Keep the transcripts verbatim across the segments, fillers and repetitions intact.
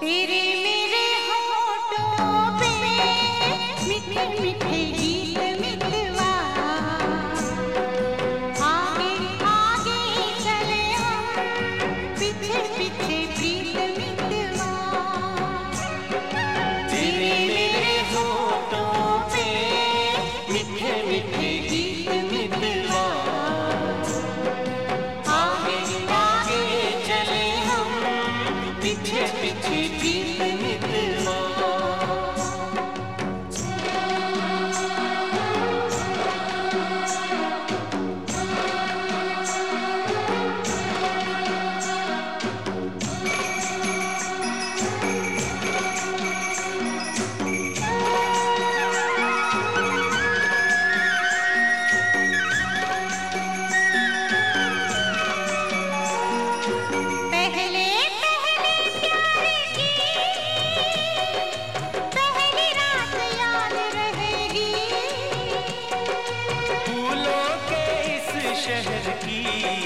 तेरे मेरे होठों पे मीठे मीठे गीत मितवा, आगे आगे चले हम पीछे पीछे प्रीत मितवा। तेरे मेरे होठों पे मीठे मीठे गीत मितवा, आगे आगे चले हम पीछे पीछे प्रीत मितवा। पहले पहले प्यार की पहली रात याद रहेगी, फूलों के इस शहर की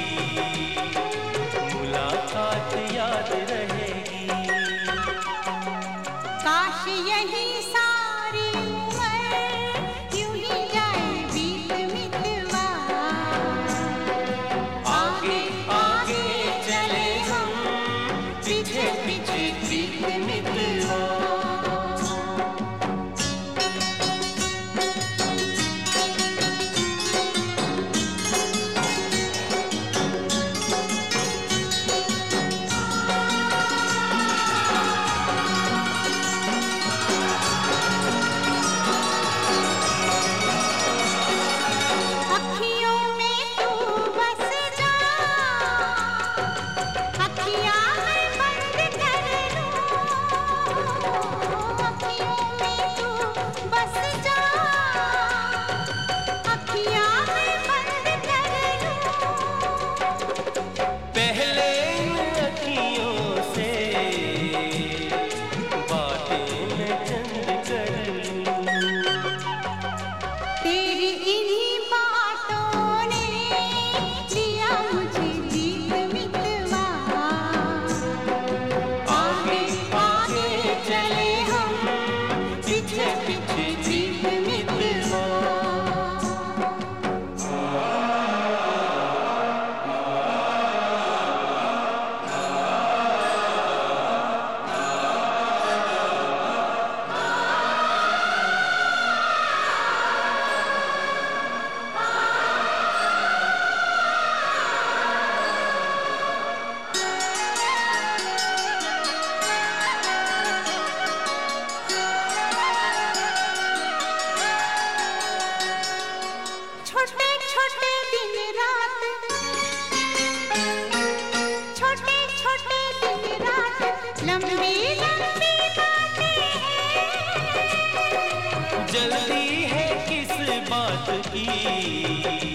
मुलाकात याद रहेगी। काश यही सारी उम्र यूं ही जाए बीत मितवा। आगे आगे चले हम पीछे पीछे प्रीत मितवा। अखियों में तू बस जा, अखियाँ मैं बंद कर लूं। अखियों में तू बस जा, अखियाँ मैं बंद कर लूं। पहले इन अखियों से बातें मैं चंद कर लूं। तेरी इन्हीं बातों ने लिया मुझे जीत मितवा। आगे आगे चले हम पीछे पीछे प्रीत मितवा। छोटे छोटे दिन रात, छोटे छोटे दिन रात, लंबी लंबी बातें हैं। जल्दी है किस बात की